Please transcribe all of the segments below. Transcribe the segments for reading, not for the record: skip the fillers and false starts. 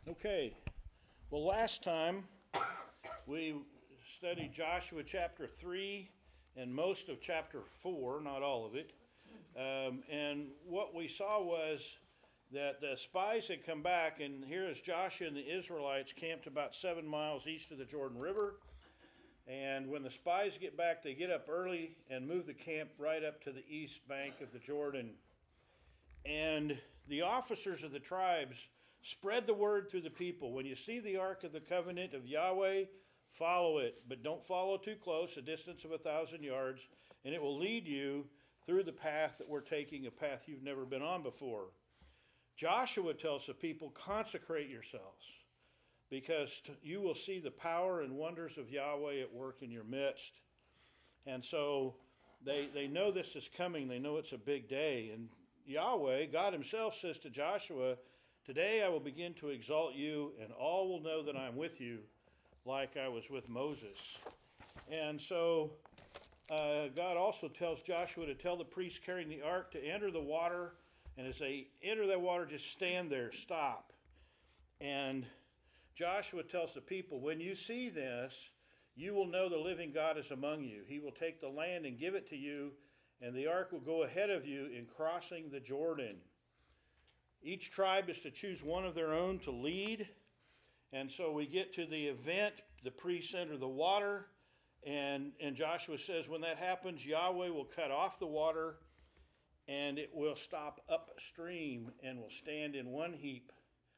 Okay, well, last time we studied Joshua chapter 3 and most of chapter 4, not all of it. And what we saw was that the spies had come back, and here is Joshua and the Israelites camped about 7 miles east of the Jordan River. And when the spies get back, they get up early and move the camp right up to the east bank of the Jordan. And the officers of the tribes spread the word through the people. When you see the Ark of the Covenant of Yahweh, follow it, but don't follow too close, a distance of 1,000 yards, and it will lead you through the path that we're taking, a path you've never been on before. Joshua tells the people, consecrate yourselves, because you will see the power and wonders of Yahweh at work in your midst. And so they know this is coming. They know it's a big day. And Yahweh, God himself, says to Joshua, today I will begin to exalt you, and all will know that I'm with you, like I was with Moses. And so God also tells Joshua to tell the priests carrying the ark to enter the water, and as they enter that water, just stand there, stop. And Joshua tells the people, when you see this, you will know the living God is among you. He will take the land and give it to you, and the ark will go ahead of you in crossing the Jordan. Each tribe is to choose one of their own to lead. And so we get to the event, the priests enter the water, and Joshua says when that happens, Yahweh will cut off the water, and it will stop upstream and will stand in one heap,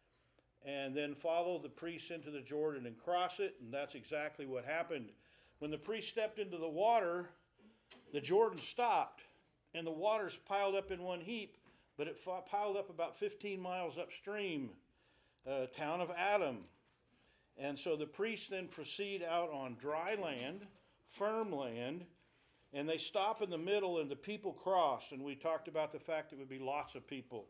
and then follow the priests into the Jordan and cross it, and that's exactly what happened. When the priests stepped into the water, the Jordan stopped, and the waters piled up in one heap, but it piled up about 15 miles upstream, town of Adam. And so the priests then proceed out on dry land, firm land, and they stop in the middle and the people cross. And we talked about the fact it would be lots of people.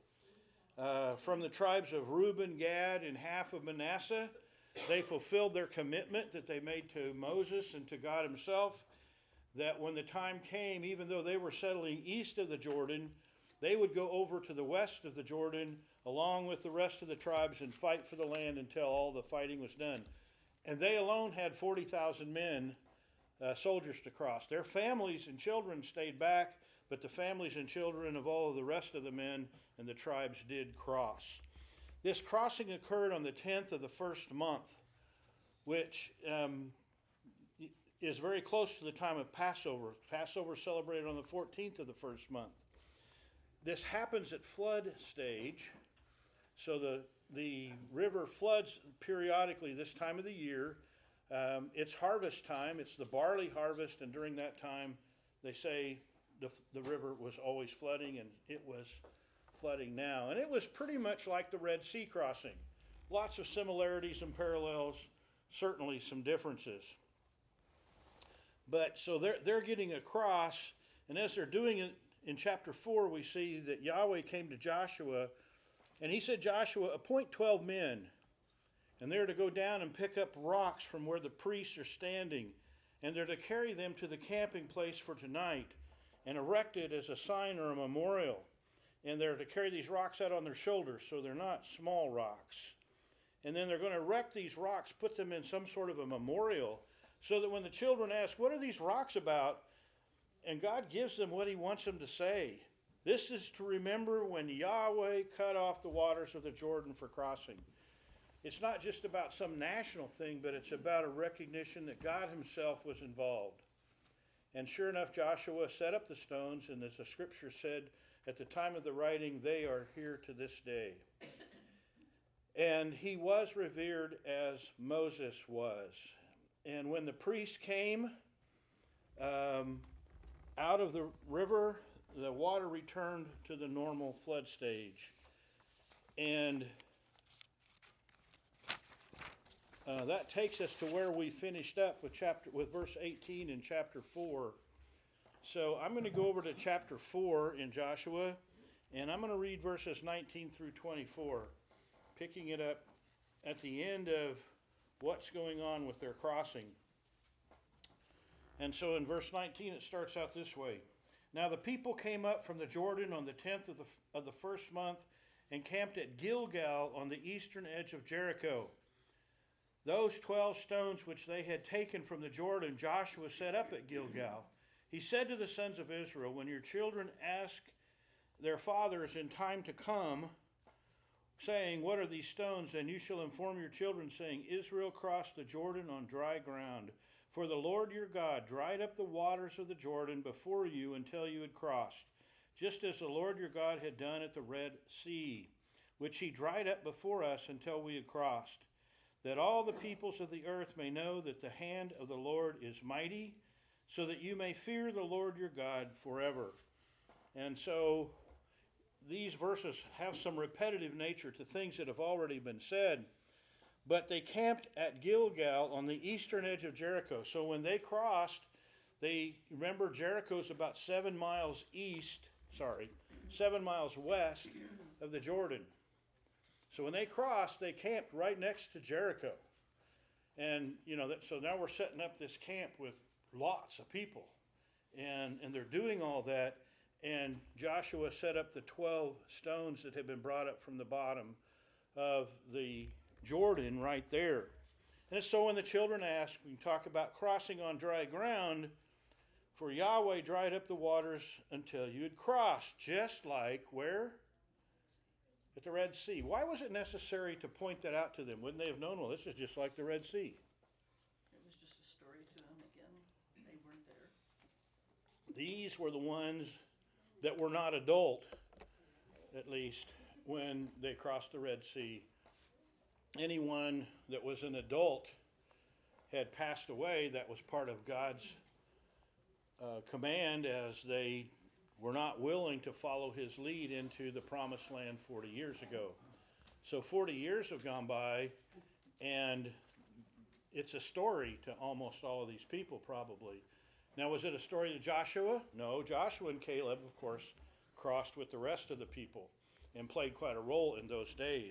From the tribes of Reuben, Gad, and half of Manasseh, they fulfilled their commitment that they made to Moses and to God himself, that when the time came, even though they were settling east of the Jordan, they would go over to the west of the Jordan along with the rest of the tribes and fight for the land until all the fighting was done. And they alone had 40,000 men, soldiers to cross. Their families and children stayed back, but the families and children of all of the rest of the men and the tribes did cross. This crossing occurred on the 10th of the first month, which is very close to the time of Passover. Passover is celebrated on the 14th of the first month. This happens at flood stage, so the river floods periodically this time of the year. It's harvest time, it's the barley harvest, and during that time they say the river was always flooding, and it was flooding now. And it was pretty much like the Red Sea crossing. Lots of similarities and parallels, certainly some differences. But so they're getting across, and as they're doing it, in chapter 4, we see that Yahweh came to Joshua, and he said, Joshua, appoint 12 men, and they're to go down and pick up rocks from where the priests are standing, and they're to carry them to the camping place for tonight and erect it as a sign or a memorial. And they're to carry these rocks out on their shoulders, so they're not small rocks. And then they're going to erect these rocks, put them in some sort of a memorial, so that when the children ask, what are these rocks about? And God gives them what he wants them to say. This is to remember when Yahweh cut off the waters of the Jordan for crossing. It's not just about some national thing, but it's about a recognition that God himself was involved. And sure enough, Joshua set up the stones, and as the scripture said, at the time of the writing, they are here to this day. And he was revered as Moses was. And when the priests came, out of the river, the water returned to the normal flood stage. And that takes us to where we finished up with verse 18 in chapter 4. So I'm going to go over to chapter 4 in Joshua, and I'm going to read verses 19 through 24, picking it up at the end of what's going on with their crossing. And so in verse 19, it starts out this way. Now the people came up from the Jordan on the 10th of the first month and camped at Gilgal on the eastern edge of Jericho. Those 12 stones which they had taken from the Jordan, Joshua set up at Gilgal. He said to the sons of Israel, when your children ask their fathers in time to come, saying, what are these stones? Then you shall inform your children, saying, Israel crossed the Jordan on dry ground. For the Lord your God dried up the waters of the Jordan before you until you had crossed, just as the Lord your God had done at the Red Sea, which he dried up before us until we had crossed, that all the peoples of the earth may know that the hand of the Lord is mighty, so that you may fear the Lord your God forever. And so these verses have some repetitive nature to things that have already been said. But they camped at Gilgal on the eastern edge of Jericho. So when they crossed, remember Jericho's about 7 miles west of the Jordan. So when they crossed, they camped right next to Jericho. And, so now we're setting up this camp with lots of people. And they're doing all that. And Joshua set up the 12 stones that had been brought up from the bottom of the Jordan right there. And so when the children ask, we can talk about crossing on dry ground, for Yahweh dried up the waters until you had crossed, just like where? At the Red Sea. Why was it necessary to point that out to them? Wouldn't they have known, well, this is just like the Red Sea? It was just a story to them again. They weren't there. These were the ones that were not adult, at least, when they crossed the Red Sea. Anyone that was an adult had passed away. That was part of God's command, as they were not willing to follow his lead into the promised land 40 years ago. So 40 years have gone by, and it's a story to almost all of these people probably. Now, was it a story to Joshua? No, Joshua and Caleb, of course, crossed with the rest of the people and played quite a role in those days.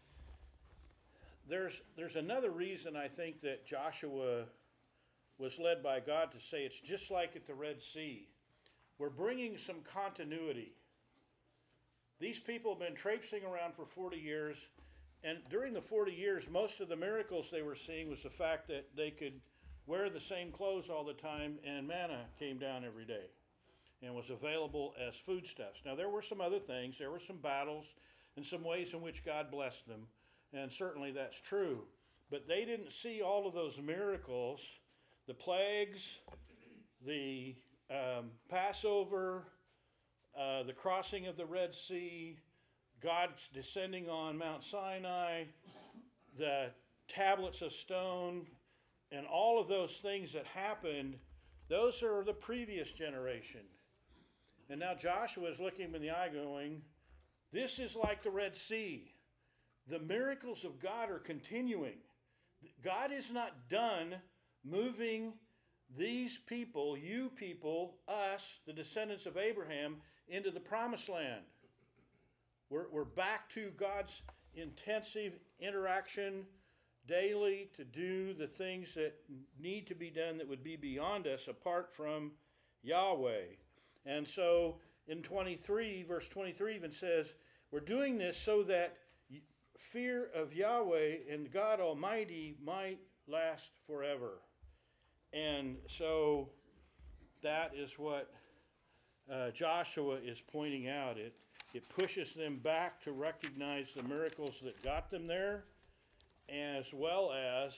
There's another reason I think that Joshua was led by God to say it's just like at the Red Sea. We're bringing some continuity. These people have been traipsing around for 40 years, and during the 40 years, most of the miracles they were seeing was the fact that they could wear the same clothes all the time, and manna came down every day and was available as foodstuffs. Now, there were some other things. There were some battles and some ways in which God blessed them, and certainly that's true. But they didn't see all of those miracles, the plagues, the Passover, the crossing of the Red Sea, God descending on Mount Sinai, the tablets of stone, and all of those things that happened. Those are the previous generation. And now Joshua is looking him in the eye going, this is like the Red Sea. The miracles of God are continuing. God is not done moving these people, you people, us, the descendants of Abraham, into the promised land. We're back to God's intensive interaction daily to do the things that need to be done that would be beyond us apart from Yahweh. And so in 23, verse 23 even says, we're doing this so that fear of Yahweh and God Almighty might last forever. And so that is what Joshua is pointing out. It pushes them back to recognize the miracles that got them there, as well as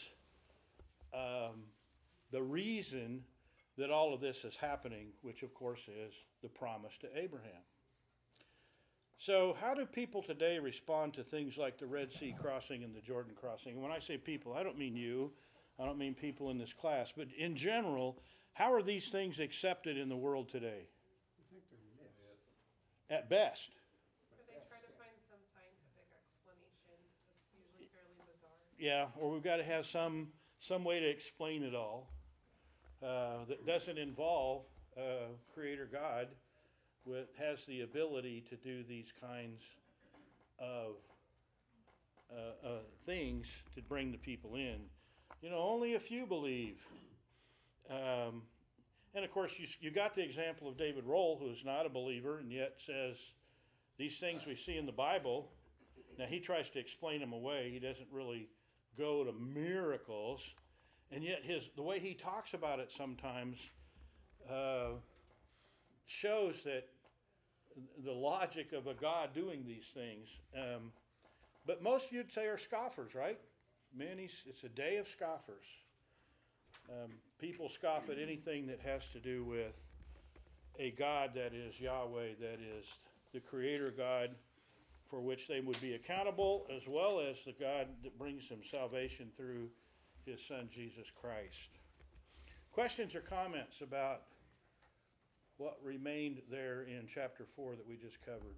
the reason that all of this is happening, which of course is the promise to Abraham. So how do people today respond to things like the Red Sea crossing and the Jordan crossing? And when I say people, I don't mean you. I don't mean people in this class. But in general, how are these things accepted in the world today? I think they're myths. At best. Or they try to find some scientific explanation that's usually fairly bizarre. Yeah, or we've got to have some way to explain it all that doesn't involve Creator God, has the ability to do these kinds of things to bring the people in. Only a few believe. And of course, you got the example of David Rohl, who's not a believer and yet says these things we see in the Bible Now, he tries to explain them away. He doesn't really go to miracles. And yet the way he talks about it sometimes shows that the logic of a God doing these things. But most you'd say are scoffers, right? It's a day of scoffers. People scoff at anything that has to do with a God that is Yahweh, that is the Creator God for which they would be accountable, as well as the God that brings them salvation through His Son, Jesus Christ. Questions or comments about what remained there in chapter 4 that we just covered?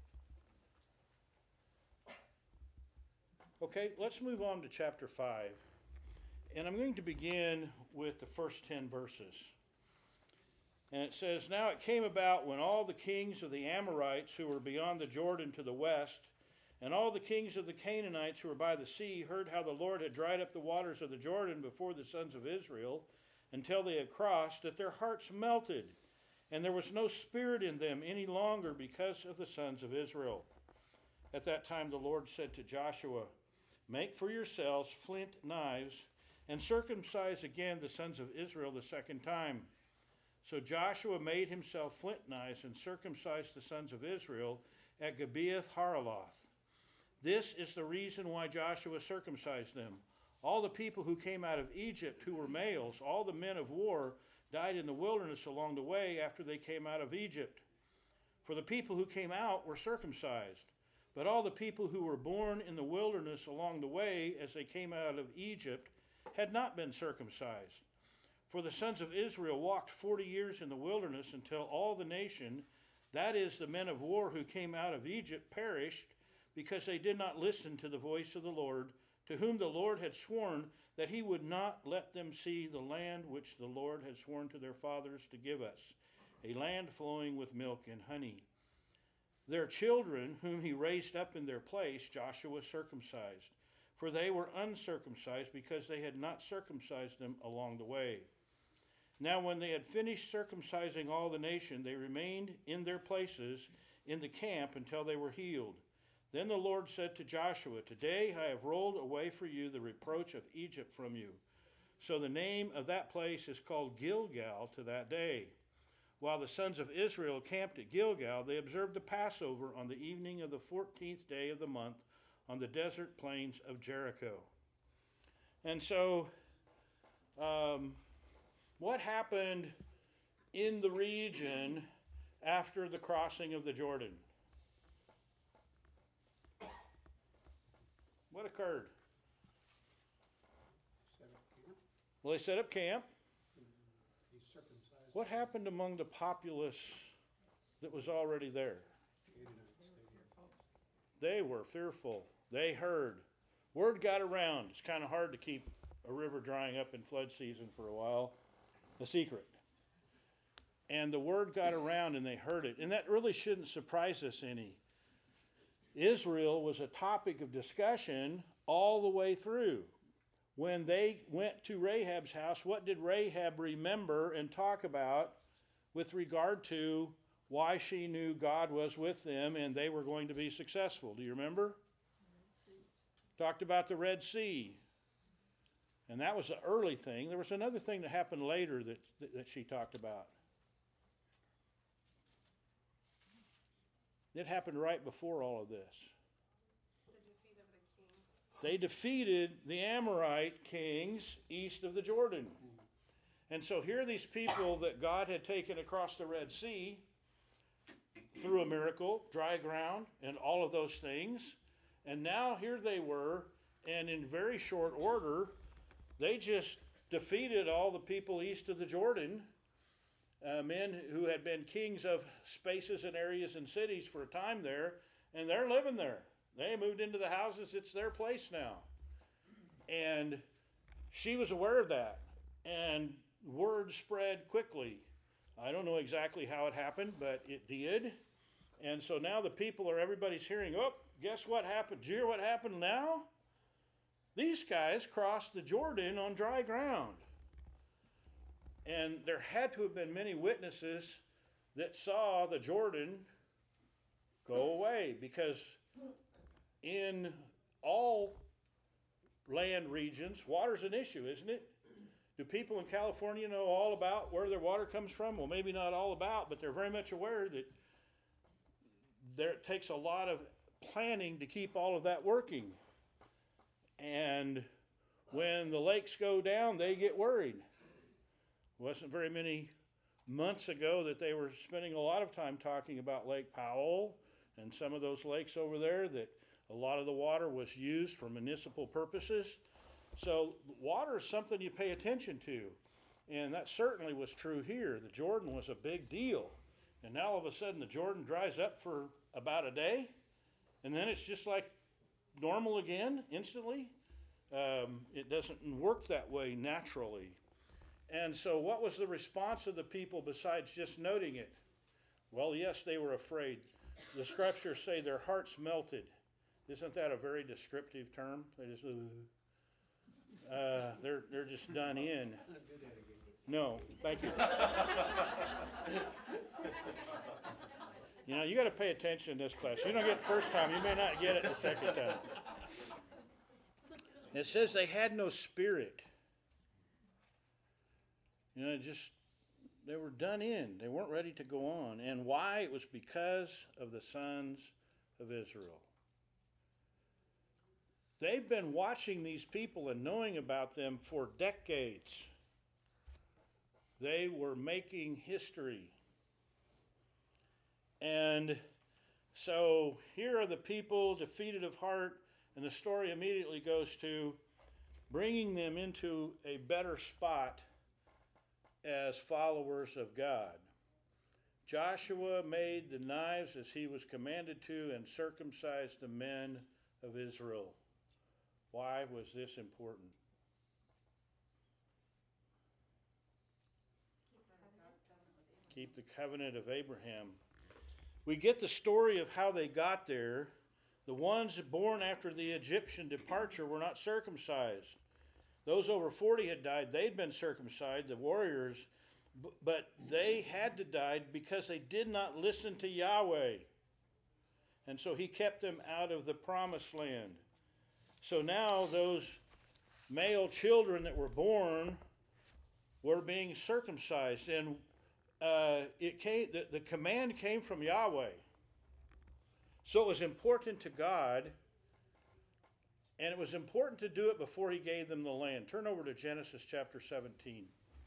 Okay, let's move on to chapter 5. And I'm going to begin with the first 10 verses. And it says, "Now it came about when all the kings of the Amorites who were beyond the Jordan to the west, and all the kings of the Canaanites who were by the sea, heard how the Lord had dried up the waters of the Jordan before the sons of Israel, until they had crossed, that their hearts melted, and there was no spirit in them any longer because of the sons of Israel. At that time the Lord said to Joshua, 'Make for yourselves flint knives, and circumcise again the sons of Israel the second time.' So Joshua made himself flint knives and circumcised the sons of Israel at Gibeath Haraloth. This is the reason why Joshua circumcised them. All the people who came out of Egypt who were males, all the men of war, died in the wilderness along the way after they came out of Egypt. For the people who came out were circumcised, but all the people who were born in the wilderness along the way as they came out of Egypt had not been circumcised. For the sons of Israel walked 40 years in the wilderness until all the nation, that is, the men of war who came out of Egypt, perished because they did not listen to the voice of the Lord, to whom the Lord had sworn that he would not let them see the land which the Lord had sworn to their fathers to give us, a land flowing with milk and honey. Their children, whom he raised up in their place, Joshua circumcised, for they were uncircumcised because they had not circumcised them along the way. Now when they had finished circumcising all the nation, they remained in their places in the camp until they were healed. Then the Lord said to Joshua, 'Today I have rolled away for you the reproach of Egypt from you.' So the name of that place is called Gilgal to that day. While the sons of Israel camped at Gilgal, they observed the Passover on the evening of the 14th day of the month on the desert plains of Jericho." And so, what happened in the region after the crossing of the Jordan? What occurred? Set up camp, Well, they set up camp. he circumcised. What happened among the populace that was already there? They were fearful. They heard. Word got around. It's kind of hard to keep a river drying up in flood season for a while a secret. And the word got around and they heard it. And that really shouldn't surprise us any. Israel was a topic of discussion all the way through. When they went to Rahab's house, what did Rahab remember and talk about with regard to why she knew God was with them and they were going to be successful? Do you remember? Talked about the Red Sea. And that was the early thing. There was another thing that happened later that she talked about. It happened right before all of this. The defeat of the kings. They defeated the Amorite kings east of the Jordan. And so here are these people that God had taken across the Red Sea through a miracle, dry ground, and all of those things. And now here they were, and in very short order, they just defeated all the people east of the Jordan, men who had been kings of spaces and areas and cities for a time there, and they're living there. They moved into the houses. It's their place now. And she was aware of that, and word spread quickly. I don't know exactly how it happened, but it did. And so now the people everybody's hearing, oh, guess what happened? Did you hear what happened now? These guys crossed the Jordan on dry ground. And there had to have been many witnesses that saw the Jordan go away, because in all land regions, water's an issue, isn't it? Do people in California know all about where their water comes from? Well, maybe not all about, but they're very much aware that it takes a lot of planning to keep all of that working. And when the lakes go down, they get worried. It wasn't very many months ago that they were spending a lot of time talking about Lake Powell and some of those lakes over there, that a lot of the water was used for municipal purposes. So water is something you pay attention to. And that certainly was true here. The Jordan was a big deal. And now all of a sudden the Jordan dries up for about a day. And then it's just like normal again, instantly. It doesn't work that way naturally. And so what was the response of the people besides just noting it? Well, yes, they were afraid. The scriptures say their hearts melted. Isn't that a very descriptive term? They just, they're just done in. No, thank you. You know, you got to pay attention in this class. You don't get it the first time, you may not get it the second time. It says they had no spirit. You know, they were done in. They weren't ready to go on. And why? It was because of the sons of Israel. They've been watching these people and knowing about them for decades. They were making history. And so here are the people defeated of heart, and the story immediately goes to bringing them into a better spot as followers of God. Joshua made the knives as he was commanded to and circumcised the men of Israel. Why was this important? Keep the covenant of Abraham. We get the story of how they got there. The ones born after the Egyptian departure were not circumcised. Those over 40 had died. They'd been circumcised, the warriors, but they had to die because they did not listen to Yahweh. And so he kept them out of the promised land. So now those male children that were born were being circumcised. And the command came from Yahweh. So it was important to God. And it was important to do it before he gave them the land. Turn over to Genesis chapter 17.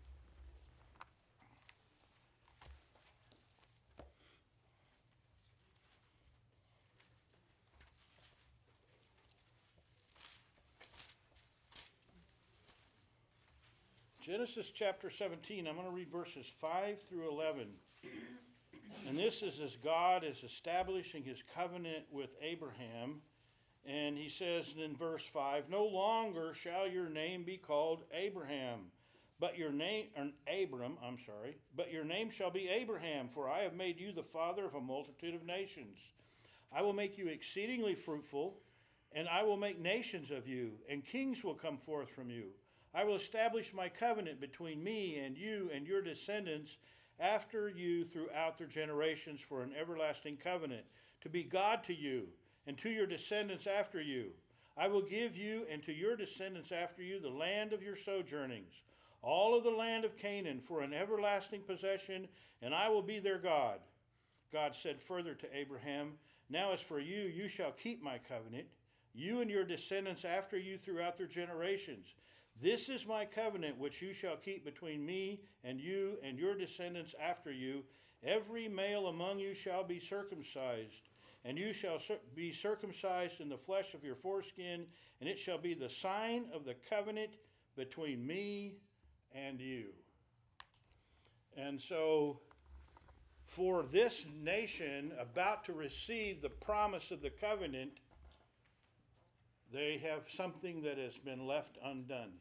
Genesis chapter 17, I'm going to read verses 5 through 11. And this is as God is establishing his covenant with Abraham. And he says in verse 5, "No longer shall your name be called Abraham, but your name, but your name shall be Abraham, for I have made you the father of a multitude of nations. I will make you exceedingly fruitful, and I will make nations of you, and kings will come forth from you. I will establish my covenant between me and you and your descendants after you throughout their generations for an everlasting covenant, to be God to you, and to your descendants after you. I will give you and to your descendants after you the land of your sojournings, all of the land of Canaan for an everlasting possession, and I will be their God." God said further to Abraham, "Now as for you, you shall keep my covenant, you and your descendants after you throughout their generations. This is my covenant which you shall keep between me and your descendants after you. Every male among you shall be circumcised, and you shall be circumcised in the flesh of your foreskin, and it shall be the sign of the covenant between me and you." And so, for this nation about to receive the promise of the covenant, they have something that has been left undone.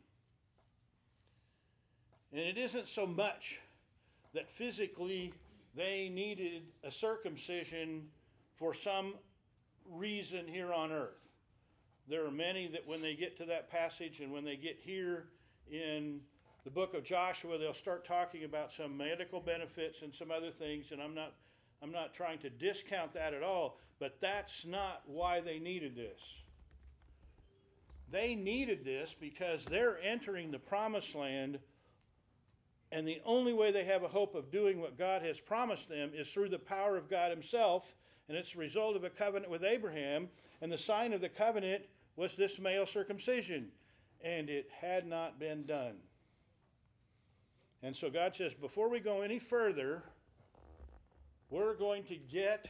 And it isn't so much that physically they needed a circumcision for some reason here on earth. There are many that when they get to that passage and when they get here in the book of Joshua, they'll start talking about some medical benefits and some other things, and I'm I'm not trying to discount that at all, but that's not why they needed this. They needed this because they're entering the promised land, and the only way they have a hope of doing what God has promised them is through the power of God himself, and it's the result of a covenant with Abraham, and the sign of the covenant was this male circumcision, and it had not been done. And so God says, before we go any further, we're going to get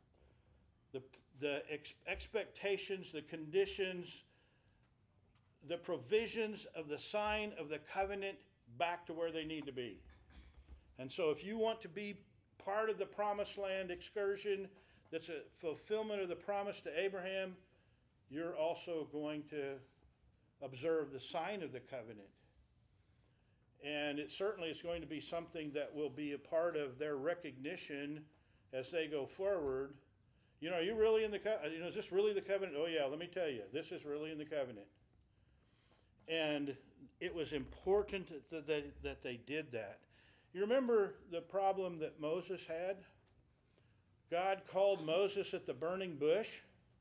the expectations, the conditions, the provisions of the sign of the covenant back to where they need to be. And so if you want to be part of the promised land excursion that's a fulfillment of the promise to Abraham, you're also going to observe the sign of the covenant. And it certainly is going to be something that will be a part of their recognition as they go forward. You know, are you really in the covenant? You know, is this really the covenant? Oh yeah, let me tell you, this is really in the covenant. And it was important that they did that. You remember the problem that Moses had? God called Moses at the burning bush,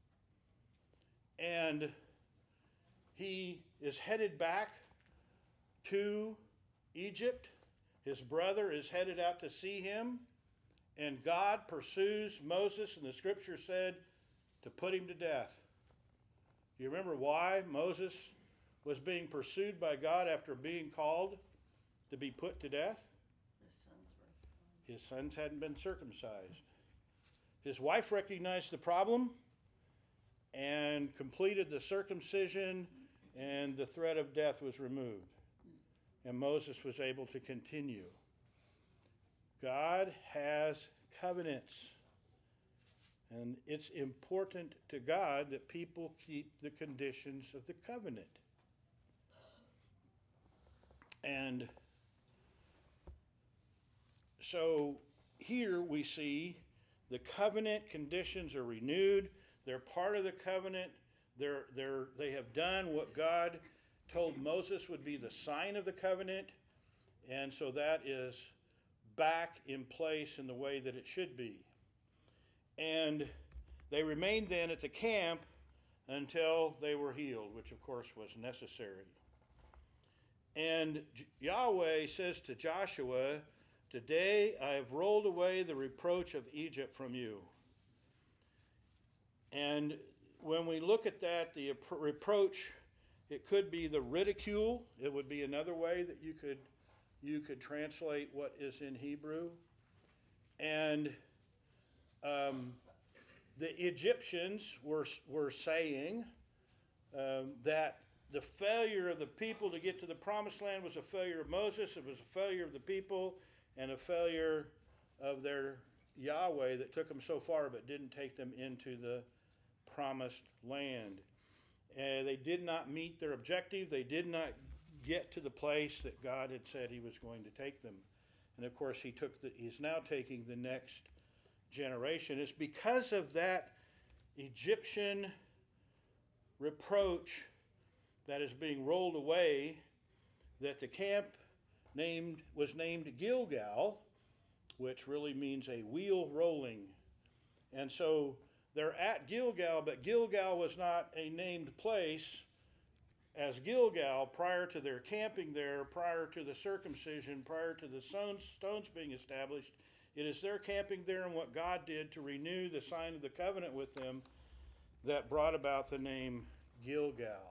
and he is headed back to Egypt. His brother is headed out to see him, and God pursues Moses, and the scripture said to put him to death. Do you remember why Moses was being pursued by God after being called to be put to death? His sons hadn't been circumcised. His wife recognized the problem and completed the circumcision, and the threat of death was removed. And Moses was able to continue. God has covenants. And it's important to God that people keep the conditions of the covenant. And so here we see the covenant conditions are renewed. They're part of the covenant. They have done what God told Moses would be the sign of the covenant. And so that is back in place in the way that it should be. And they remained then at the camp until they were healed, which of course was necessary. And Yahweh says to Joshua, "Today I have rolled away the reproach of Egypt from you." And when we look at that, the reproach, it could be the ridicule. It would be another way that you could translate what is in Hebrew. And the Egyptians were saying that the failure of the people to get to the promised land was a failure of Moses, it was a failure of the people, and a failure of their Yahweh that took them so far but didn't take them into the promised land. They did not meet their objective. They did not get to the place that God had said he was going to take them. And of course, he's now taking the next generation. It's because of that Egyptian reproach that is being rolled away that the camp was named Gilgal, which really means a wheel rolling. And so they're at Gilgal, but Gilgal was not a named place as Gilgal prior to their camping there, prior to the circumcision, prior to the stones being established. It is their camping there and what God did to renew the sign of the covenant with them that brought about the name Gilgal.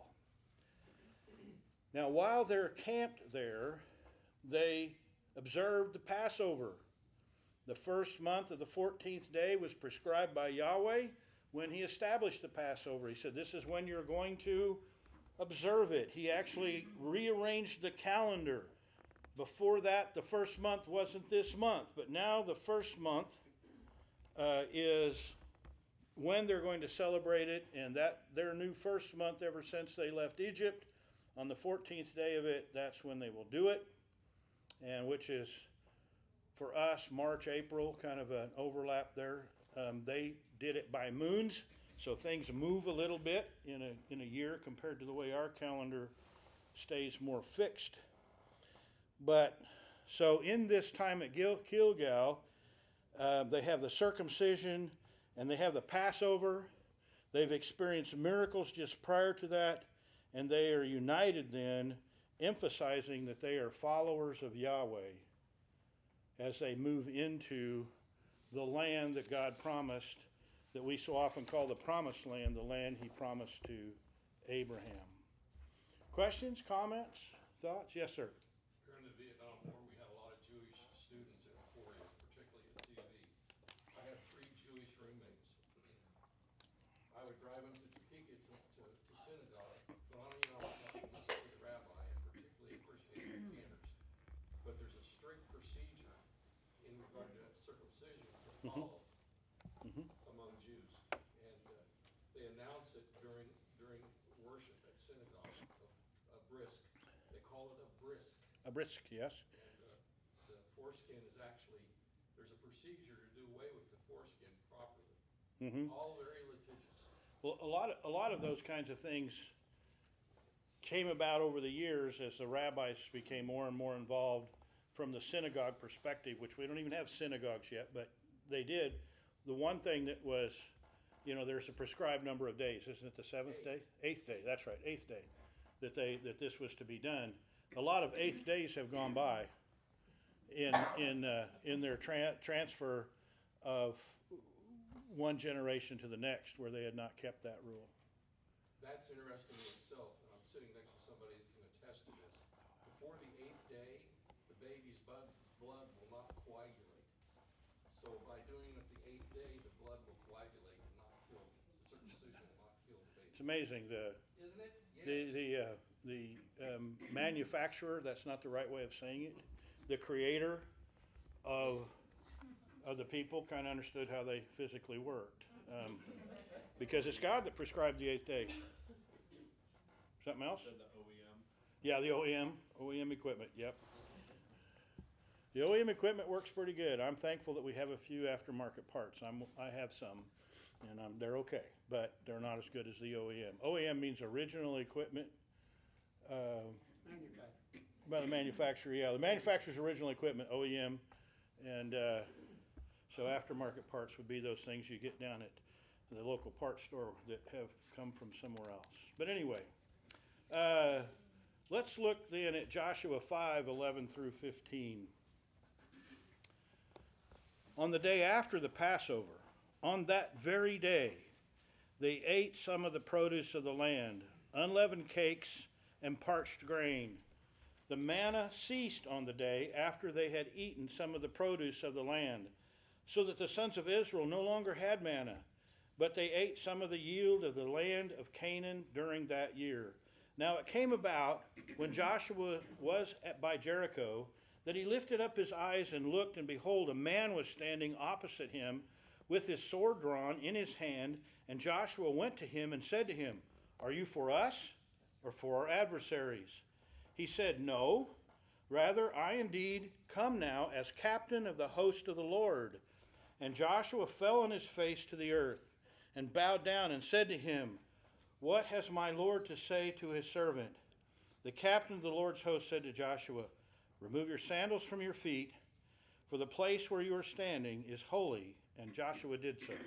Now, while they're camped there, they observed the Passover. The first month of the 14th day was prescribed by Yahweh when he established the Passover. He said, this is when you're going to observe it. He actually rearranged the calendar. Before that, the first month wasn't this month, but now the first month is when they're going to celebrate it, and that their new first month ever since they left Egypt. On the 14th day of it, that's when they will do it, and which is, for us, March, April, kind of an overlap there. They did it by moons, so things move a little bit in a year compared to the way our calendar stays more fixed. But, so in this time at Gilgal, They have the circumcision, and they have the Passover. They've experienced miracles just prior to that, and they are united then, emphasizing that they are followers of Yahweh as they move into the land that God promised, that we so often call the promised land, the land he promised to Abraham. Questions, comments, thoughts? Yes, sir. During the Vietnam War, we had a lot of Jewish students at Emporia, particularly at CV. I had 3 Jewish roommates. I would drive them to Topeka to synagogue, but I'm not necessarily the rabbi, and particularly appreciate the candors. But there's a strict procedure in regard to circumcision to follow among Jews. And they announce it during worship at synagogue, a brisk. They call it a brisk. A brisk, yes. And the foreskin is actually, there's a procedure to do away with the foreskin properly. All very litigious. Well, a lot of those kinds of things came about over the years as the rabbis became more and more involved from the synagogue perspective, which we don't even have synagogues yet, but they did. The one thing that was, there's a prescribed number of days, isn't it the 7th day? 8th day, that's right, 8th day, that this was to be done. A lot of 8th days have gone by in their transfer of one generation to the next, where they had not kept that rule. That's interesting in itself, and I'm sitting next to somebody that can attest to this. Before the 8th day, the baby's blood will not coagulate. So by doing it the 8th day, the blood will coagulate and not kill, the circumcision will not kill the baby. It's amazing. Isn't it? Yes. The manufacturer, that's not the right way of saying it, the creator of the people kind of understood how they physically worked. Because it's God that prescribed the 8th day. Something else? The OEM. Yeah, the OEM equipment, yep. The OEM equipment works pretty good. I'm thankful that we have a few aftermarket parts. I have some, and they're okay, but they're not as good as the OEM. OEM means original equipment by the manufacturer. Yeah, the manufacturer's original equipment, OEM, and so aftermarket parts would be those things you get down at the local parts store that have come from somewhere else. But anyway, let's look then at Joshua 5:11 through 15. On the day after the Passover, on that very day, they ate some of the produce of the land, unleavened cakes and parched grain. The manna ceased on the day after they had eaten some of the produce of the land, so that the sons of Israel no longer had manna, but they ate some of the yield of the land of Canaan during that year. Now it came about, when Joshua was by Jericho, that he lifted up his eyes and looked, and behold, a man was standing opposite him with his sword drawn in his hand. And Joshua went to him and said to him, "Are you for us or for our adversaries?" He said, "No, rather I indeed come now as captain of the host of the Lord." And Joshua fell on his face to the earth and bowed down and said to him, "What has my Lord to say to his servant?" The captain of the Lord's host said to Joshua, "Remove your sandals from your feet, for the place where you are standing is holy." And Joshua did so.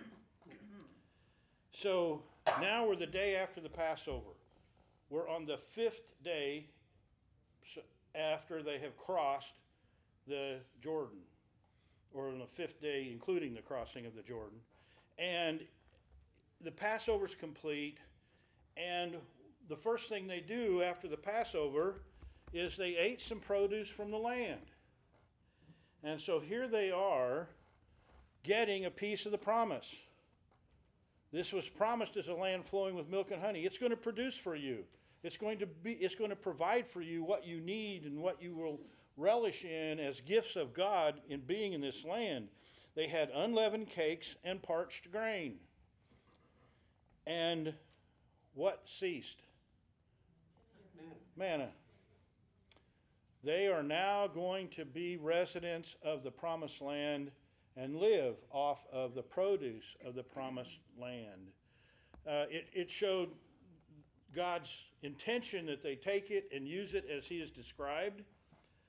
So now we're the day after the Passover. We're on the 5th day after they have crossed the Jordan, or on the 5th day, including the crossing of the Jordan. And the Passover's complete, and the first thing they do after the Passover is they ate some produce from the land. And so here they are getting a piece of the promise. This was promised as a land flowing with milk and honey. It's going to produce for you. It's going to provide for you what you need and what you will relish in as gifts of God in being in this land. They had unleavened cakes and parched grain. And what ceased? Manna. They are now going to be residents of the promised land and live off of the produce of the promised land. It showed God's intention that they take it and use it as he has described.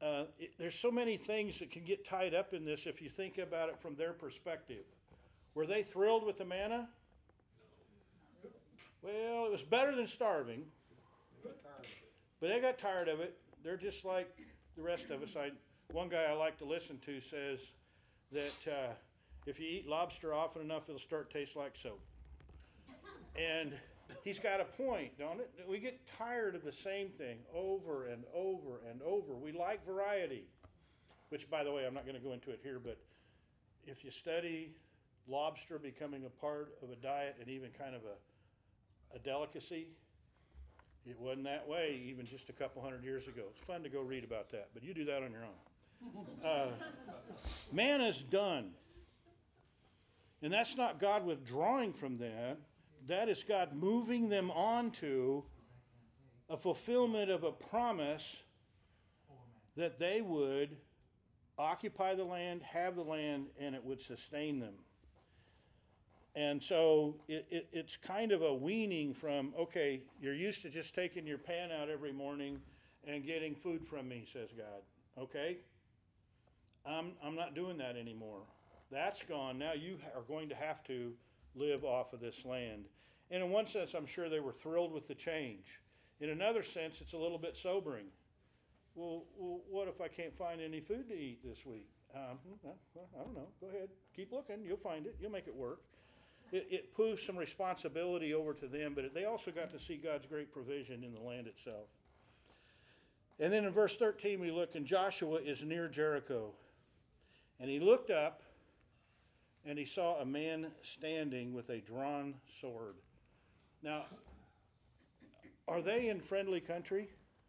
there's so many things that can get tied up in this if you think about it from their perspective. Were they thrilled with the manna? Well, it was better than starving, but they got tired of it. They're just like the rest of us. One guy I like to listen to says that if you eat lobster often enough, it'll start to taste like soap. And he's got a point, don't it? We get tired of the same thing over and over and over. We like variety, which, by the way, I'm not going to go into it here, but if you study lobster becoming a part of a diet and even kind of a delicacy, it wasn't that way even just a couple hundred years ago. It's fun to go read about that, but you do that on your own. Manna's done. And that's not God withdrawing from that. That is God moving them on to a fulfillment of a promise that they would occupy the land, have the land, and it would sustain them. And so it's kind of a weaning from, okay, you're used to just taking your pan out every morning and getting food from me, says God. Okay? I'm not doing that anymore. That's gone. Now you are going to have to live off of this land. And in one sense, I'm sure they were thrilled with the change. In another sense, it's a little bit sobering. Well, what if I can't find any food to eat this week? Well, I don't know. Go ahead. Keep looking. You'll find it. You'll make it work. It pushed some responsibility over to them, but they also got to see God's great provision in the land itself. And then in verse 13, we look, and Joshua is near Jericho. And he looked up, and he saw a man standing with a drawn sword. Now, are they in friendly country?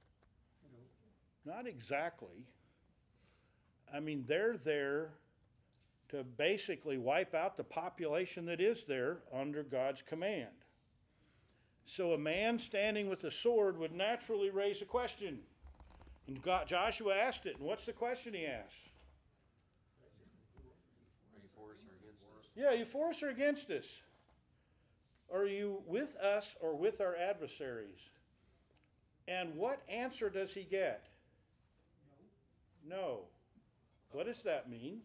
Not exactly. I mean, they're there to basically wipe out the population that is there under God's command. So a man standing with a sword would naturally raise a question. And Joshua asked it, and what's the question he asked? Are you for us or against us? Yeah, are you for us or against us? Are you with us or with our adversaries? And what answer does he get? No. What does that mean?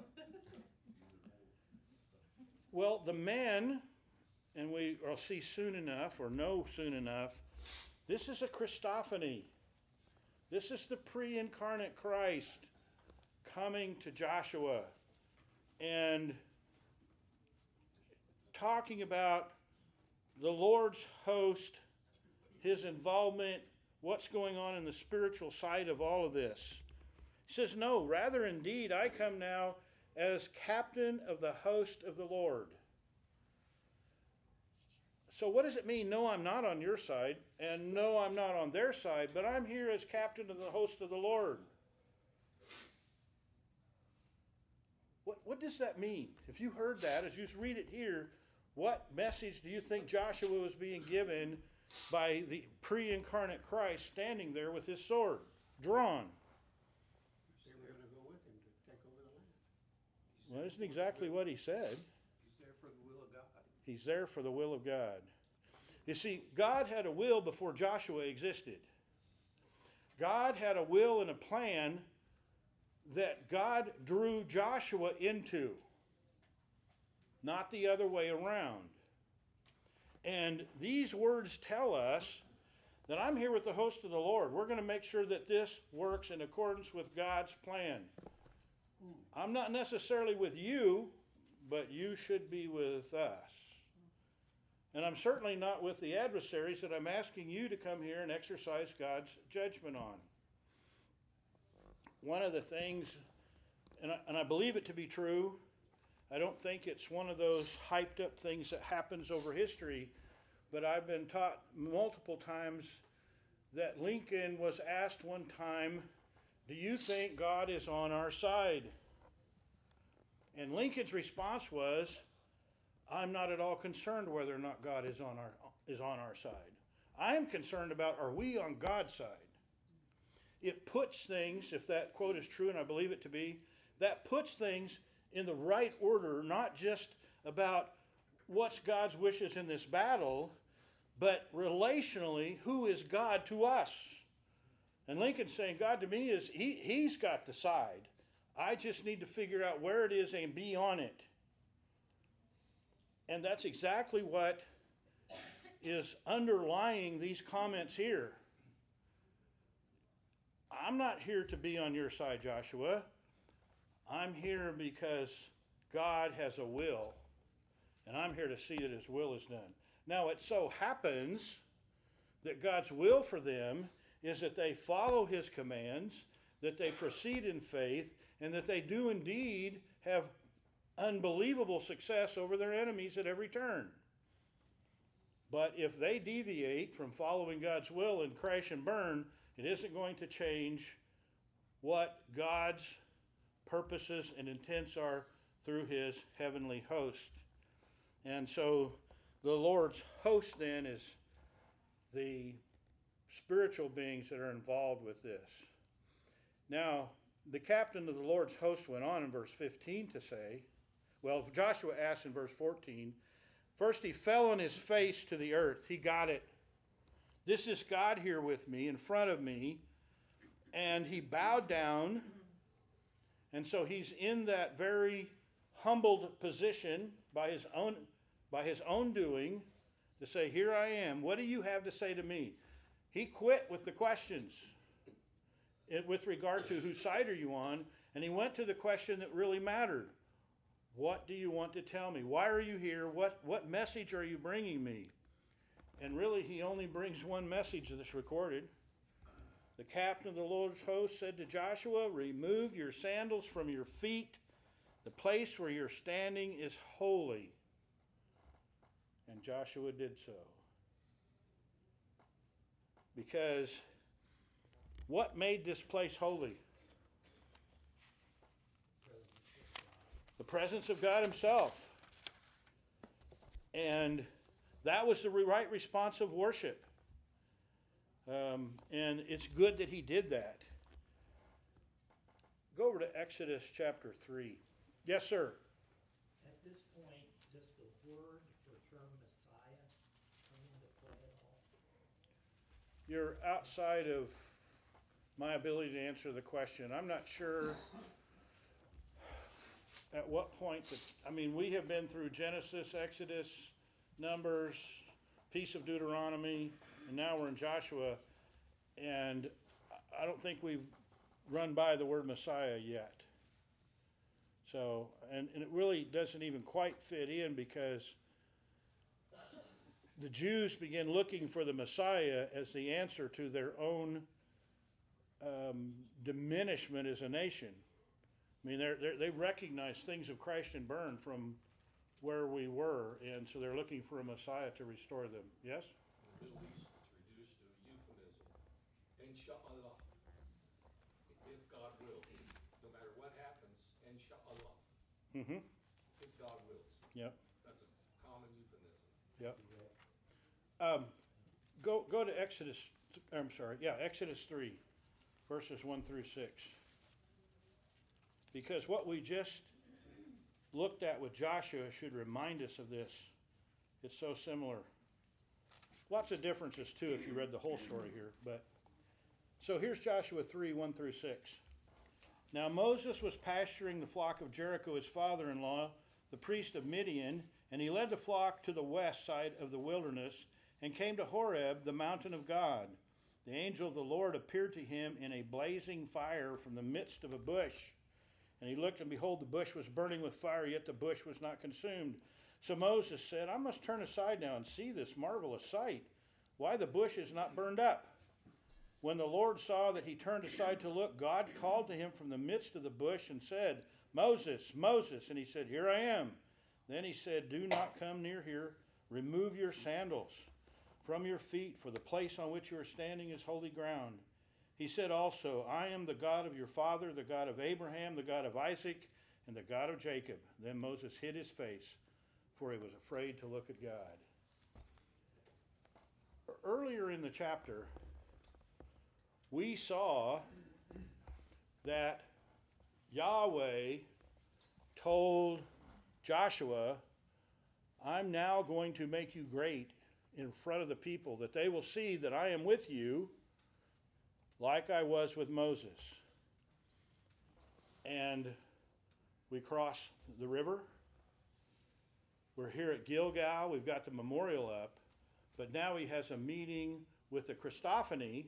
Well, the men, and we will see soon enough, or know soon enough, this is a Christophany. This is the pre-incarnate Christ coming to Joshua and talking about the Lord's host, his involvement, what's going on in the spiritual side of all of this. He says, no, rather indeed, I come now as captain of the host of the Lord. So what does it mean? No, I'm not on your side, and no, I'm not on their side, but I'm here as captain of the host of the Lord. What does that mean? If you heard that, as you read it here, what message do you think Joshua was being given by the pre-incarnate Christ standing there with his sword drawn? They were going to go with him to take over the land. Well, that isn't exactly what he said. He's there for the will of God. He's there for the will of God. You see, God had a will before Joshua existed. God had a will and a plan that God drew Joshua into, not the other way around. And these words tell us that I'm here with the host of the Lord. We're going to make sure that this works in accordance with God's plan. I'm not necessarily with you, but you should be with us. And I'm certainly not with the adversaries that I'm asking you to come here and exercise God's judgment on. One of the things, and I believe it to be true, I don't think it's one of those hyped up things that happens over history, but I've been taught multiple times that Lincoln was asked one time, do you think God is on our side? And Lincoln's response was, I'm not at all concerned whether or not God is on our side. I'm concerned about, are we on God's side? It puts things, if that quote is true, and I believe it to be, that puts things in the right order, not just about what's God's wishes in this battle, but relationally, who is God to us? And Lincoln's saying, God to me is, he's got the side. I just need to figure out where it is and be on it. And that's exactly what is underlying these comments here. I'm not here to be on your side, Joshua. I'm here because God has a will. And I'm here to see that his will is done. Now, it so happens that God's will for them is that they follow his commands, that they proceed in faith, and that they do indeed have unbelievable success over their enemies at every turn. But if they deviate from following God's will and crash and burn, it isn't going to change what God's purposes and intents are through his heavenly host. And so the Lord's host then is the spiritual beings that are involved with this. Now, the captain of the Lord's host went on in verse 15 to say, well, Joshua asked in verse 14, first he fell on his face to the earth. He got it. This is God here with me, in front of me. And he bowed down. And so he's in that very humbled position by his own doing to say, here I am. What do you have to say to me? He quit with the questions with regard to whose side are you on, and he went to the question that really mattered. What do you want to tell me? Why are you here? What message are you bringing me? And really, he only brings one message that's recorded. The captain of the Lord's host said to Joshua, remove your sandals from your feet. The place where you're standing is holy. And Joshua did so. Because what made this place holy? The presence of God himself. And that was the right response of worship. And it's good that he did that. Go over to Exodus chapter 3. Yes, sir. At this point, does the word or term Messiah come into play at all? You're outside of my ability to answer the question. I'm not sure at what point we have been through Genesis, Exodus, Numbers, piece of Deuteronomy, and now we're in Joshua, and I don't think we've run by the word Messiah yet. So, and it really doesn't even quite fit in because the Jews begin looking for the Messiah as the answer to their own diminishment as a nation. I mean, they recognize things have crashed and burned from where we were, and so they're looking for a Messiah to restore them. Yes? In the Middle East, it's reduced to a euphemism. Insha'Allah. If God wills. No matter what happens, Insha'Allah. Mm-hmm. If God wills. Yep. That's a common euphemism. Yep. Go to Exodus 3, verses 1 through 6. Because what we just looked at with Joshua should remind us of this. It's so similar. Lots of differences too if you read the whole story here. So here's Joshua 3, 1 through 6. Now Moses was pasturing the flock of Jericho, his father-in-law, the priest of Midian, and he led the flock to the west side of the wilderness and came to Horeb, the mountain of God. The angel of the Lord appeared to him in a blazing fire from the midst of a bush. And he looked, and behold, the bush was burning with fire, yet the bush was not consumed. So Moses said, I must turn aside now and see this marvelous sight, why the bush is not burned up. When the Lord saw that he turned aside to look, God called to him from the midst of the bush and said, Moses, Moses. And he said, Here I am. Then he said, Do not come near here. Remove your sandals from your feet, for the place on which you are standing is holy ground. He said also, I am the God of your father, the God of Abraham, the God of Isaac, and the God of Jacob. Then Moses hid his face, for he was afraid to look at God. Earlier in the chapter, we saw that Yahweh told Joshua, I'm now going to make you great in front of the people, that they will see that I am with you, like I was with Moses. And we cross the river. We're here at Gilgal. We've got the memorial up. But now he has a meeting with the Christophany.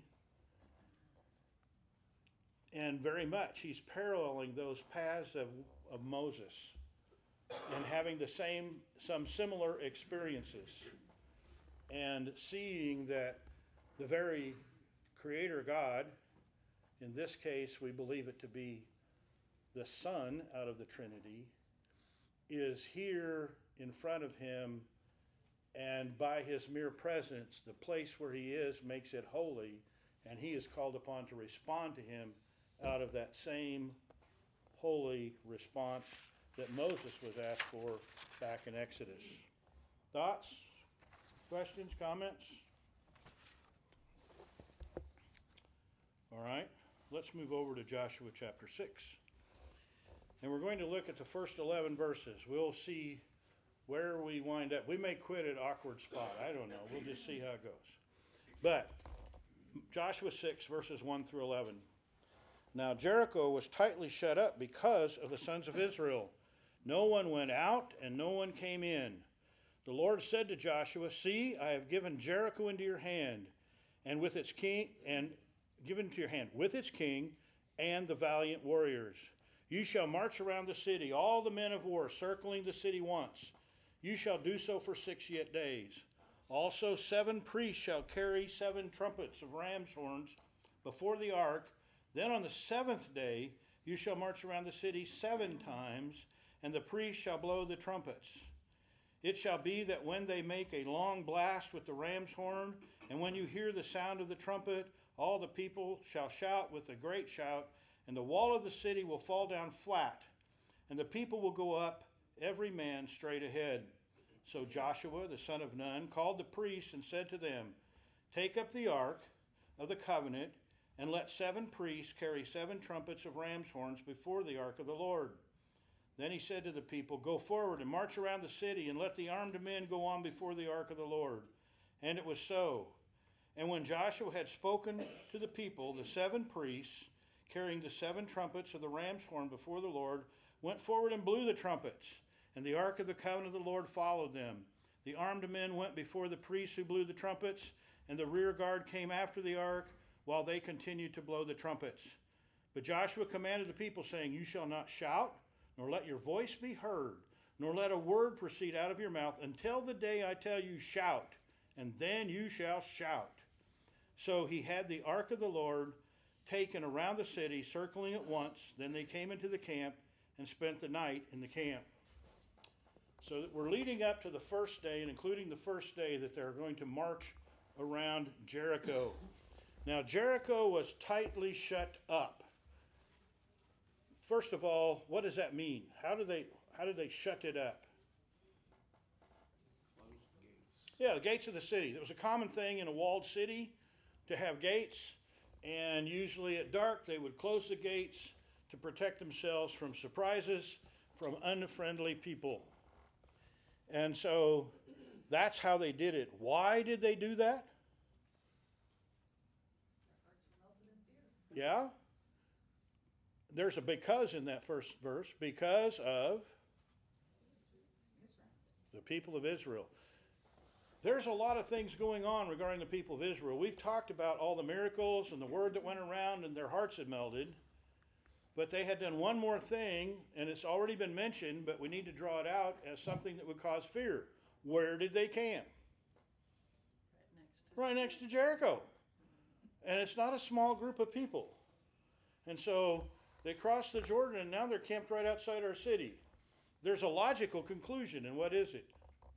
And very much he's paralleling those paths of Moses and having some similar experiences and seeing that the very Creator God, in this case we believe it to be the Son out of the Trinity, is here in front of him, and by his mere presence, the place where he is makes it holy, and he is called upon to respond to him out of that same holy response that Moses was asked for back in Exodus. Thoughts? Questions? Comments? All right, let's move over to Joshua chapter 6. And we're going to look at the first 11 verses. We'll see where we wind up. We may quit at awkward spot. I don't know. We'll just see how it goes. But Joshua 6, verses 1 through 11. Now Jericho was tightly shut up because of the sons of Israel. No one went out and no one came in. The Lord said to Joshua, "See, I have given Jericho into your hand, and with its king, and given to your hand with its king and the valiant warriors. You shall march around the city, all the men of war, circling the city once. You shall do so for 6 yet days. Also 7 priests shall carry 7 trumpets of ram's horns before the ark. Then on the 7th day you shall march around the city 7 times, and the priests shall blow the trumpets. It shall be that when they make a long blast with the ram's horn, and when you hear the sound of the trumpet, all the people shall shout with a great shout, and the wall of the city will fall down flat, and the people will go up, every man straight ahead." So Joshua, the son of Nun, called the priests and said to them, "Take up the ark of the covenant, and let 7 priests carry 7 trumpets of ram's horns before the ark of the Lord." Then he said to the people, "Go forward and march around the city, and let the armed men go on before the ark of the Lord." And it was so. And when Joshua had spoken to the people, the 7 priests, carrying the 7 trumpets of the ram's horn before the Lord, went forward and blew the trumpets, and the ark of the covenant of the Lord followed them. The armed men went before the priests who blew the trumpets, and the rear guard came after the ark, while they continued to blow the trumpets. But Joshua commanded the people, saying, "You shall not shout, nor let your voice be heard, nor let a word proceed out of your mouth, until the day I tell you, shout, and then you shall shout." So he had the ark of the Lord taken around the city, circling it once. Then they came into the camp and spent the night in the camp. So we're leading up to the first day, and including the first day that they're going to march around Jericho. Now Jericho was tightly shut up. First of all, what does that mean? How did they shut it up? Close the gates. Yeah, the gates of the city. It was a common thing in a walled city to have gates, and usually at dark they would close the gates to protect themselves from surprises from unfriendly people. And so that's how they did it. Why did they do that? Yeah? There's a because in that first verse. Because of the people of Israel. There's a lot of things going on regarding the people of Israel. We've talked about all the miracles and the word that went around and their hearts had melted. But they had done one more thing, and it's already been mentioned, but we need to draw it out as something that would cause fear. Where did they camp? Right next to Jericho. And it's not a small group of people. And so they crossed the Jordan, and now they're camped right outside our city. There's a logical conclusion, and what is it?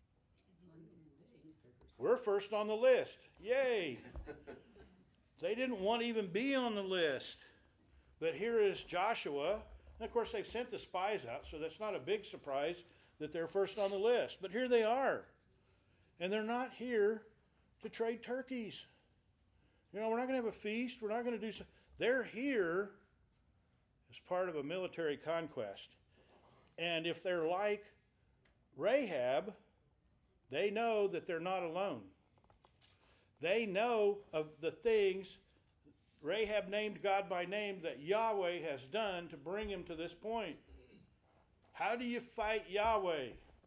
We're first on the list. Yay! They didn't want to even be on the list. But here is Joshua. And of course, they've sent the spies out, so that's not a big surprise that they're first on the list. But here they are. And they're not here to trade turkeys. You know, we're not going to have a feast. We're not going to do so. They're here as part of a military conquest. And if they're like Rahab, they know that they're not alone. They know of the things Rahab named God by name that Yahweh has done to bring him to this point. How do you fight Yahweh?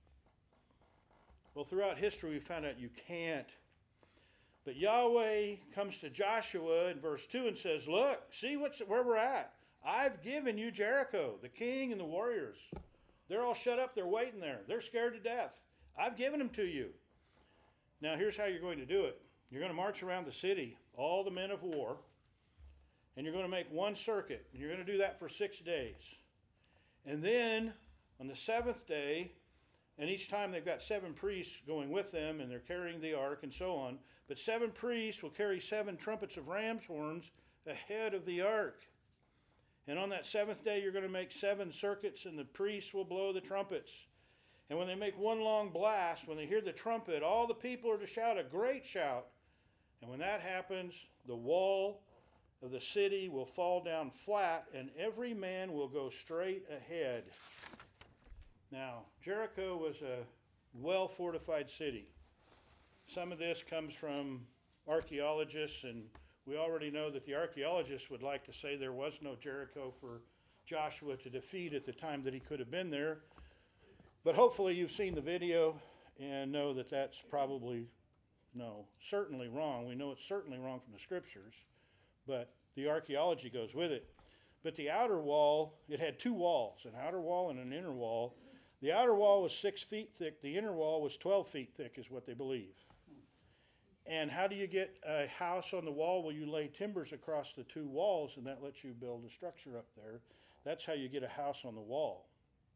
Well, throughout history we found out you can't. But Yahweh comes to Joshua in verse 2 and says, look, see where we're at. I've given you Jericho, the king and the warriors. They're all shut up. They're waiting there. They're scared to death. I've given them to you. Now, here's how you're going to do it. You're going to march around the city, all the men of war, and you're going to make one circuit. And you're going to do that for 6 days. And then, on the 7th day, and each time they've got 7 priests going with them, and they're carrying the ark and so on, but 7 priests will carry 7 trumpets of ram's horns ahead of the ark. And on that 7th day, you're going to make 7 circuits, and the priests will blow the trumpets. And when they make one long blast, when they hear the trumpet, all the people are to shout a great shout. And when that happens, the wall of the city will fall down flat, and every man will go straight ahead. Now, Jericho was a well-fortified city. Some of this comes from archaeologists, and we already know that the archaeologists would like to say there was no Jericho for Joshua to defeat at the time that he could have been there. But hopefully you've seen the video and know that that's probably, certainly wrong. We know it's certainly wrong from the scriptures, but the archaeology goes with it. But the outer wall, it had 2 walls, an outer wall and an inner wall. The outer wall was 6 feet thick. The inner wall was 12 feet thick is what they believe. And how do you get a house on the wall? Well, you lay timbers across the 2 walls, and that lets you build a structure up there. That's how you get a house on the wall.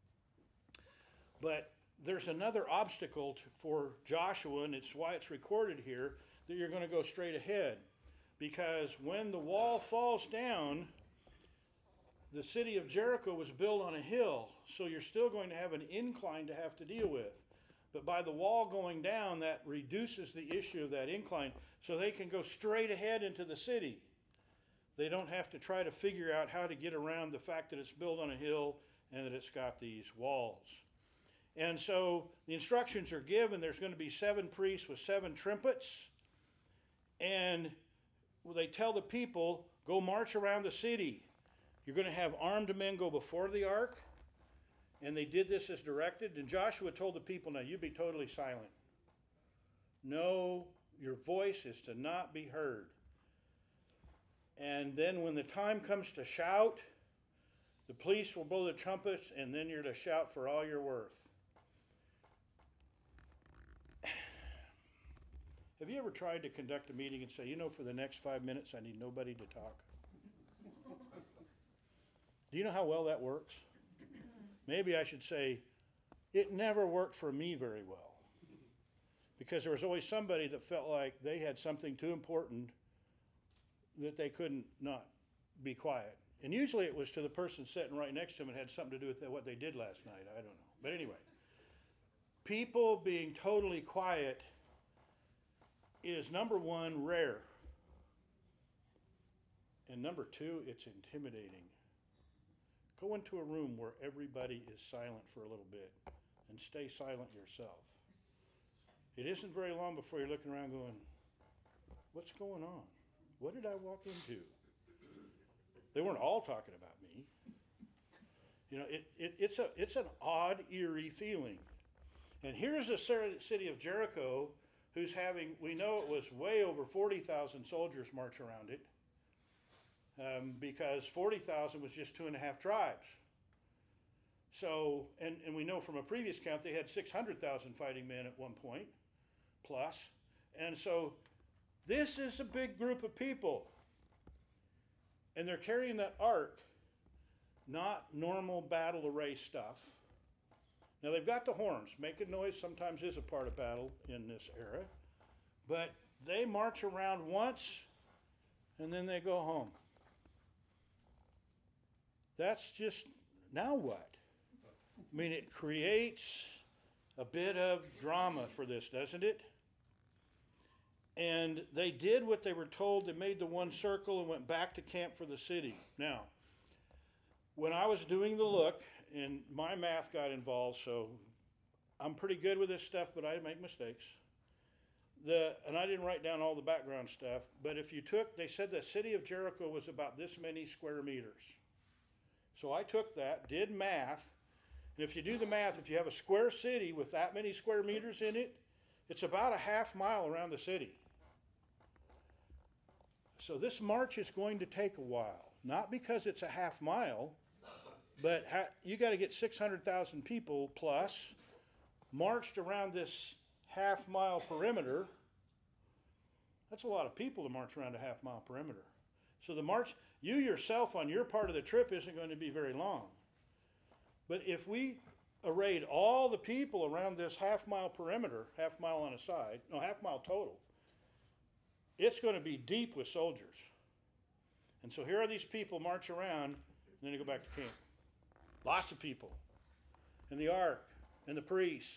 But there's another obstacle for Joshua, and it's why it's recorded here, that you're going to go straight ahead. Because when the wall falls down, the city of Jericho was built on a hill, so you're still going to have an incline to have to deal with. But by the wall going down, that reduces the issue of that incline, so they can go straight ahead into the city. They don't have to try to figure out how to get around the fact that it's built on a hill and that it's got these walls. And so the instructions are given. There's going to be 7 priests with 7 trumpets, and they tell the people, go march around the city. You're going to have armed men go before the ark. And they did this as directed. And Joshua told the people, now you be totally silent. No, your voice is to not be heard. And then when the time comes to shout, the police will blow the trumpets, and then you're to shout for all you're worth. Have you ever tried to conduct a meeting and say, for the next 5 minutes I need nobody to talk? Do you know how well that works? Maybe I should say, it never worked for me very well. Because there was always somebody that felt like they had something too important that they couldn't not be quiet. And usually it was to the person sitting right next to them and had something to do with what they did last night. I don't know. But anyway, people being totally quiet is, number 1, rare. And number 2, it's intimidating. Go into a room where everybody is silent for a little bit and stay silent yourself. It isn't very long before you're looking around going, what's going on? What did I walk into? They weren't all talking about me. It's an odd, eerie feeling. And here's the city of Jericho who's having, we know it was way over 40,000 soldiers march around it. Because 40,000 was just 2.5 tribes. So, and we know from a previous count they had 600,000 fighting men at one point, plus. And so this is a big group of people. And they're carrying that ark, not normal battle array stuff. Now they've got the horns. Making noise sometimes is a part of battle in this era. But they march around once, and then they go home. That's just, now what? I mean, it creates a bit of drama for this, doesn't it? And they did what they were told. They made the one circle and went back to camp for the city. Now, when I was doing the look, and my math got involved, so I'm pretty good with this stuff, but I make mistakes. And I didn't write down all the background stuff, but if you took, they said the city of Jericho was about this many square meters. So I took that, did math, and if you do the math, if you have a square city with that many square meters in it, it's about a half mile around the city. So this march is going to take a while, not because it's a half mile, but you got to get 600,000 people plus marched around this half mile perimeter. That's a lot of people to march around a half mile perimeter. So the march, you yourself on your part of the trip isn't going to be very long. But if we arrayed all the people around this half mile perimeter, half mile on a side, no, half mile total, it's going to be deep with soldiers. And so here are these people march around, and then they go back to camp. Lots of people. And the ark, and the priests.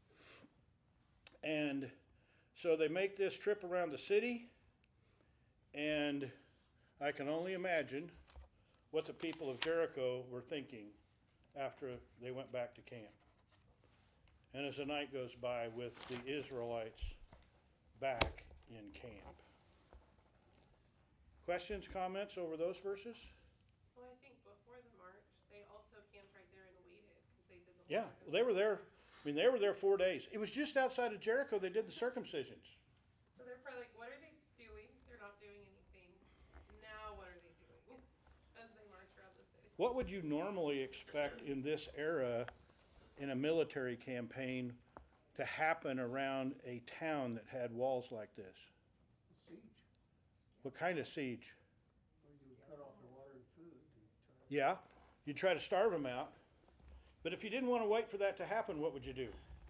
And so they make this trip around the city, and I can only imagine what the people of Jericho were thinking after they went back to camp. And as the night goes by with the Israelites back in camp. Questions, comments over those verses? Well, I think before the march, they also camped right there and waited because they did the whole Yeah, well, they were there. I mean, they were there 4 days. It was just outside of Jericho they did the circumcisions. So they're probably like, what are they doing? They're not doing anything. Now what are they doing? As they march around the city. What would you normally expect in this era in a military campaign to happen around a town that had walls like this? Siege, What kind of siege? where you cut off the water and food. Yeah, you'd try to starve them out. But if you didn't want to wait for that to happen, what would you do?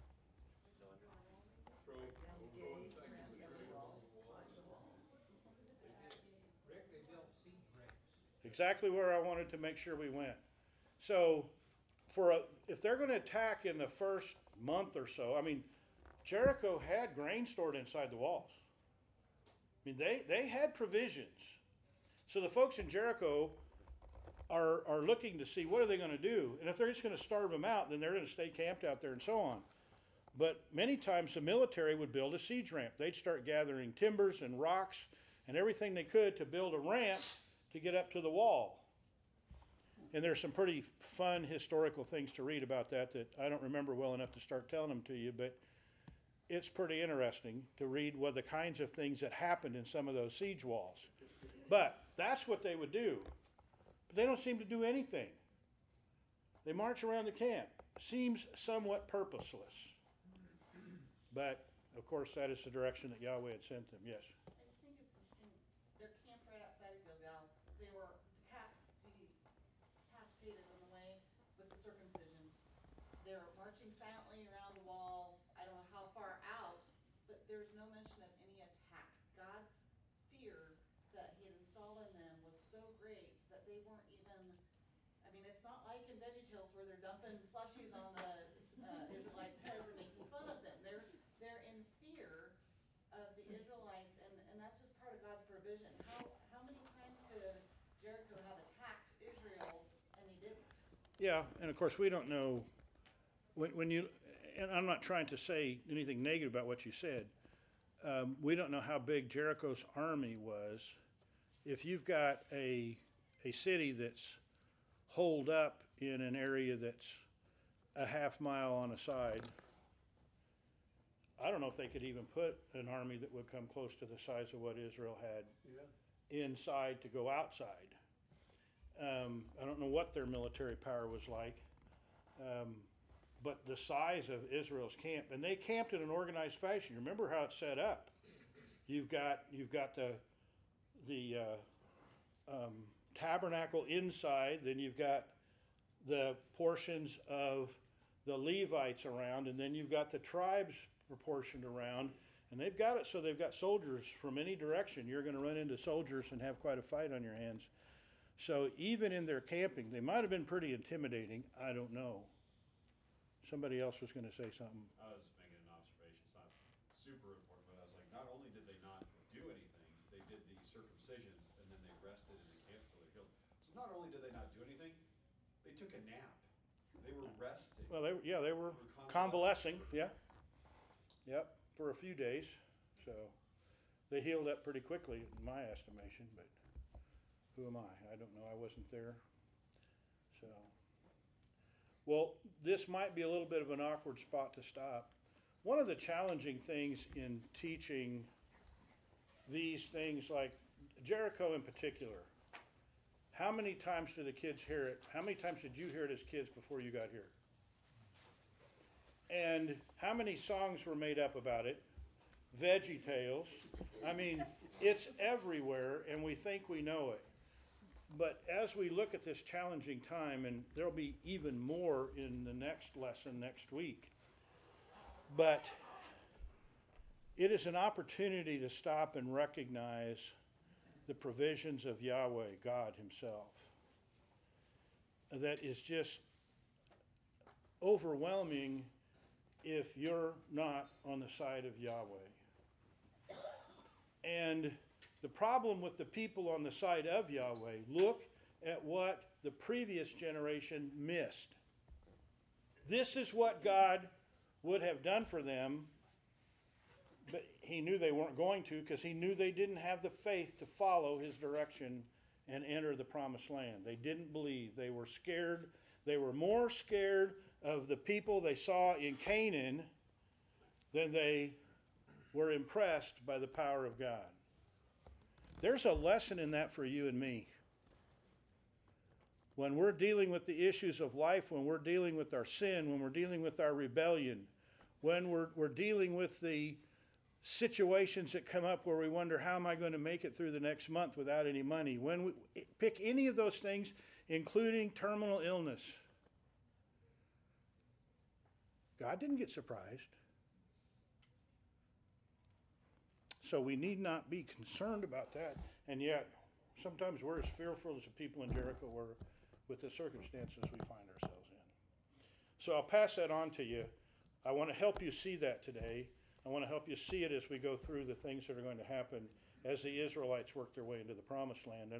Rick, they built siege rings. Exactly where I wanted to make sure we went. So, if they're going to attack in the first month or so, I mean, Jericho had grain stored inside the walls. I mean, they had provisions. So the folks in Jericho are looking to see what are they going to do. And if they're just going to starve them out, then they're going to stay camped out there and so on. But many times the military would build a siege ramp. They'd start gathering timbers and rocks and everything they could to build a ramp to get up to the wall. And there's some pretty fun historical things to read about that I don't remember well enough to start telling them to you, but it's pretty interesting to read what the kinds of things that happened in some of those siege walls. But that's what they would do. But they don't seem to do anything. They march around the camp. Seems somewhat purposeless. But, of course, that is the direction that Yahweh had sent them. Yes? I just think it's interesting, they're camped right outside of Gilgal. They were decapitated on the way with the circumcision. They're marching silently around the wall. I don't know how far out, but there's no mention of any attack. God's fear that he had installed in them was so great that they weren't even, I mean, it's not like in VeggieTales where they're dumping slushies on the Israelites' heads and making fun of them. They're in fear of the Israelites, and that's just part of God's provision. How many times could Jericho have attacked Israel and they didn't? Yeah, and of course we don't know when you, and I'm not trying to say anything negative about what you said. We don't know how big Jericho's army was. If you've got a city that's holed up in an area that's a half mile on a side, I don't know if they could even put an army that would come close to the size of what Israel had inside to go outside. I don't know what their military power was like, but the size of Israel's camp, and they camped in an organized fashion. Remember how it's set up. You've got the tabernacle inside, then you've got the portions of the Levites around, and then you've got the tribes proportioned around, and they've got it so they've got soldiers from any direction. You're going to run into soldiers and have quite a fight on your hands. So even in their camping, they might have been pretty intimidating. I don't know. Somebody else was going to say something. I was just making an observation. It's not super important, but I was like, not only did they not do anything, they did the circumcisions and then they rested in the camp till they healed. So not only did they not do anything, they took a nap. They were resting. Well, they were convalescing. Yeah. Yep, for a few days. So they healed up pretty quickly, in my estimation, but who am I? I don't know. I wasn't there. So, well, this might be a little bit of an awkward spot to stop. One of the challenging things in teaching these things, like Jericho in particular, how many times do the kids hear it? How many times did you hear it as kids before you got here? And how many songs were made up about it? Veggie Tales. I mean, it's everywhere, and we think we know it. But as we look at this challenging time, and there'll be even more in the next lesson next week, but it is an opportunity to stop and recognize the provisions of Yahweh, God Himself, that is just overwhelming if you're not on the side of Yahweh. And the problem with the people on the side of Yahweh, look at what the previous generation missed. This is what God would have done for them, but He knew they weren't going to, because He knew they didn't have the faith to follow His direction and enter the promised land. They didn't believe. They were scared. They were more scared of the people they saw in Canaan than they were impressed by the power of God. There's a lesson in that for you and me. When we're dealing with the issues of life, when we're dealing with our sin, when we're dealing with our rebellion, when we're dealing with the situations that come up where we wonder, how am I going to make it through the next month without any money? When we pick any of those things, including terminal illness, God didn't get surprised. So we need not be concerned about that. And yet, sometimes we're as fearful as the people in Jericho were with the circumstances we find ourselves in. So I'll pass that on to you. I want to help you see that today. I want to help you see it as we go through the things that are going to happen as the Israelites work their way into the promised land.